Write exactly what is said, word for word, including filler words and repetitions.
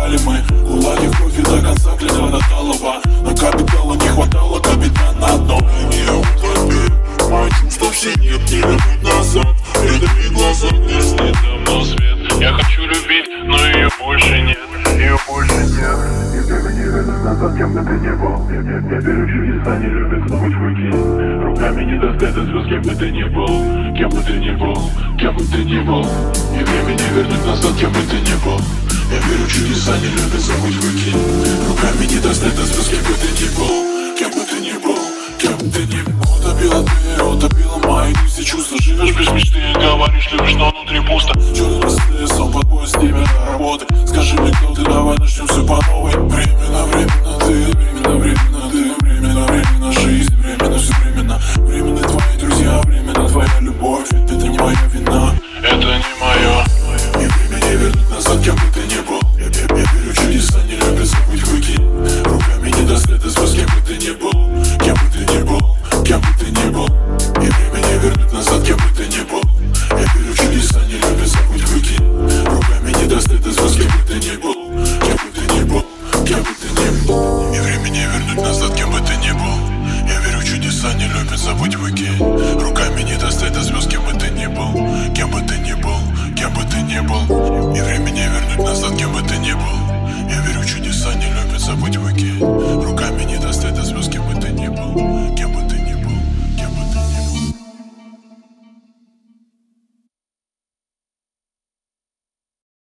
воевали мы. Кулаки в кровь и до конца клятва до талого. Но капитала не хватало, капитан на дно. Я утопил, мои чувства все нет, не вернуть назад. Передали глаза, где снит давно свет. Я хочу любить, но ее больше нет. Ее больше нет. И время не вернуть назад, кем бы ты ни был. Я, я, я верю в чудеса, не любит снова выкинь. Руками не достать до звезд, кем бы ты ни был. Кем бы ты ни был, кем бы ты ни был. И время не вернуть назад, кем бы ты ни был. Я верю в чудеса, не любит забыть выкинь. Руками не достать до звезд, кем бы ты ни был. Кем бы ты ни был, кем бы ты ни был. Утопила дверь, утопила мои все чувства. Живешь без мечты, говоришь, любишь, но внутри пусто. Черный сон под бой с тебе на работы. Скажи мне, кто ты, давай начнем все по новой. Временно, временно ты, временно, временно ты. Временно, временно жизнь, временно все временно. Временно твои друзья, временно твоя любовь. Это не моя вина, Это не мое. и время не вернуть назад, кем бы ты ни был. Я, я, я верю в чудеса, не любят забыть выкинь. Руками не достать до звезд, кем бы ты ни был. Кем бы ты ни был, кем бы ты ни был. И время не вернуть назад, кем бы ты ни был. Я верю в чудеса, не любят забыть выкинь. Руками не достать до звезд, кем бы ты ни был. Кем бы ты ни был, кем бы ты ни был. И время не вернуть назад, кем бы ты ни был. Я верю в чудеса, не любят забыть выкинь. Руками не достать до звезд, кем бы ты ни был. Кем бы ты ни был, кем бы ты ни был. И время не